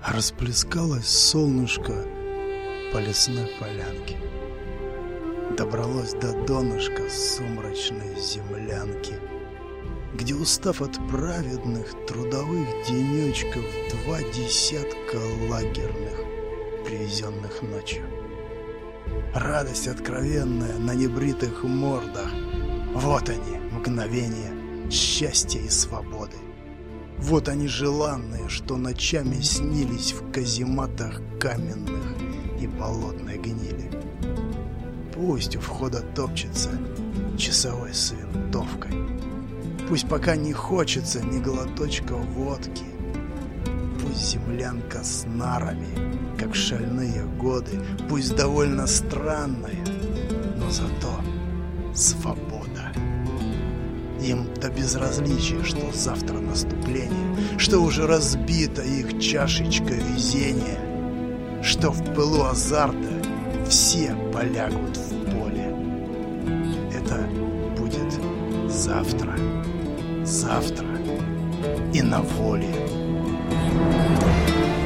Расплескалось солнышко по лесной полянке, добралось до донышка сумрачной землянки, где, устав от праведных трудовых денечков, 2 десятка лагерных, привезенных ночью. Радость откровенная на небритых мордах. Вот они, мгновения счастья и свободы. Вот они желанные, что ночами снились в казематах каменных и болотной гнили. Пусть у входа топчется часовой с винтовкой. Пусть пока не хочется ни глоточка водки. Пусть землянка с нарами, как в шальные годы. Пусть довольно странная, но зато свобода. Им до безразличия, что завтра наступление, что уже разбита их чашечка везения, что в пылу азарта все полягут в поле. Это будет завтра, завтра и на воле.